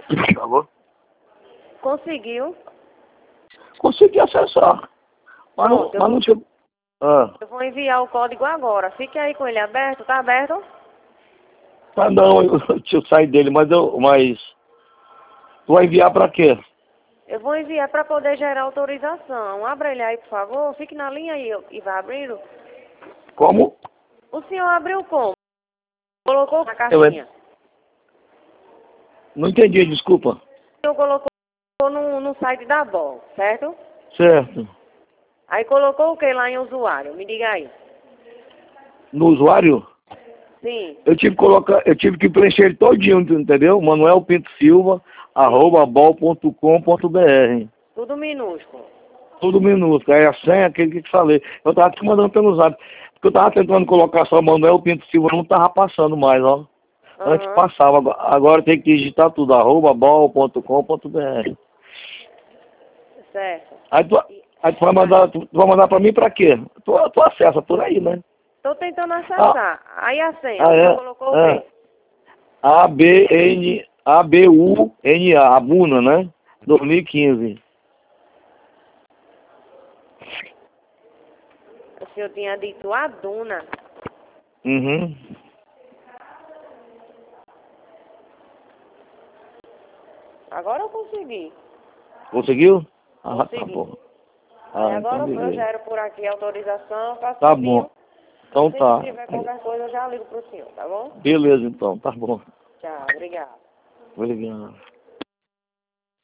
Alô? Conseguiu? Consegui acessar. Mas não, Pronto, mas não chegou. Ah, eu vou enviar o código agora. Fique aí com ele aberto. Tá aberto? tá não, deixa eu sair dele, mas tu vai enviar pra quê? Eu vou enviar para poder gerar autorização. Abra ele aí, por favor. Fique na linha aí e vá abrindo. Como? O senhor abriu como? Colocou na Eu caixinha. não entendi, desculpa. O senhor colocou no site da BOL, certo? Certo. Aí colocou o que lá em usuário? Me diga aí. No usuário, Sim. eu tive que preencher ele todinho, entendeu? Manuel Pinto Silva, @bol.com.br. Tudo minúsculo. Tudo minúsculo. Aí a senha, aquele que falei. Eu tava te mandando pelo zap. Porque eu tava tentando colocar só Manuel Pinto Silva, não tava passando mais, ó. Antes Aham. passava, agora tem que digitar tudo, @bol.com.br. Certo. Aí tu vai mandar pra mim pra quê? Tu acessa por aí, né? Tô tentando acessar. Aí a senha. O É? senhor colocou o quê? ABUNA, Abuna, né? 2015. O senhor tinha dito a Duna. Uhum. Agora eu consegui. Conseguiu? Ah, tá Consegui. bom. Aí Ah, então agora eu beleza. gero por aqui a autorização, faço Tá envio. bom. Então Assim que tá. tiver qualquer coisa eu já ligo pro senhor, tá bom? Beleza então, tá bom. Tchau, obrigado. Obrigado.